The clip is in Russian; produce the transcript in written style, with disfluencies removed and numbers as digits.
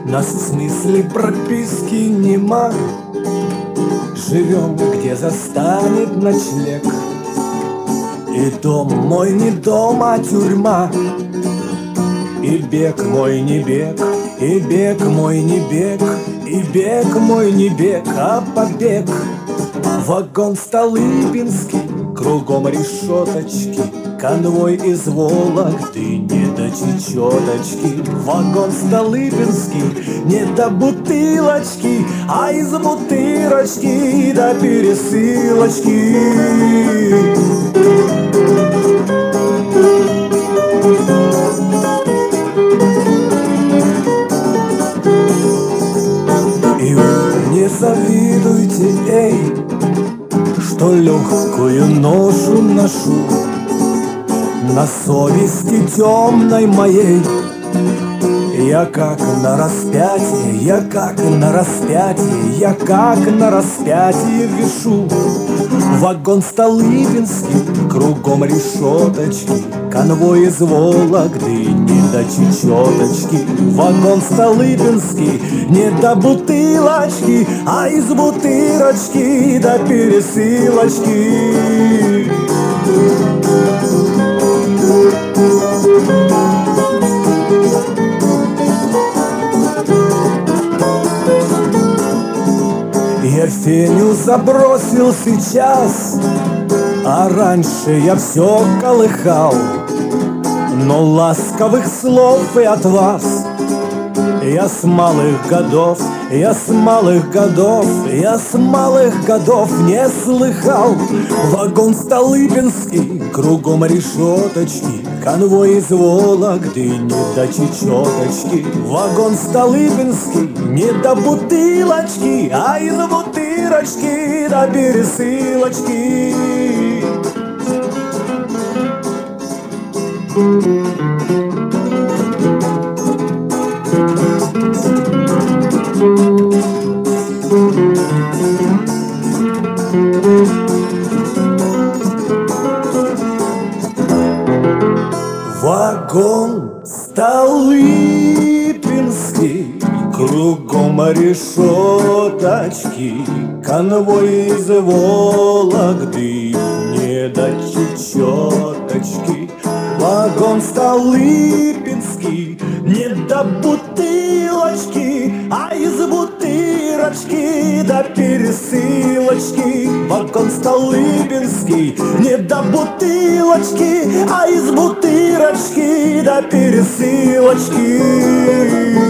Нас в смысле прописки нема. Живем, где застанет ночлег. И дом мой не дом, а тюрьма. И бег мой не бег, и бег мой не бег, и бег мой не бег, а побег. Вагон Столыпинский, кругом решеточки, конвой из Вологды, не до чечеточки. Вагон Столыпинский, не до бутылочки, а из бутырочки до пересылочки. И вы не завидуйте, эй, что легкую ношу ношу на совести темной моей. Я как на распятие, я как на распятие, я как на распятие вишу. Вагон Столыпинский, кругом решеточки, конвой из Вологды, не до чечеточки. Вагон Столыпинский, не до бутылочки, а из бутырочки до пересылочки. Я феню забросил сейчас, а раньше я все колыхал. Но ласковых слов и от вас я с малых годов, я с малых годов, я с малых годов не слыхал. Вагон Столыпинский, кругом решеточки, конвой из Вологды, не до чечеточки. Вагон Столыпинский, не до бутылочки, а из бутырочки до пересылочки. Вагон Столыпинский, кругом решеточки, конвой из Вологды, не до чечеточки. Вагон Столыпинский, не до бутылочки, а из бутырочки до пересылочки. Вагон Столыпинский, не до бутылочки, а из бутырочки до пересылочки.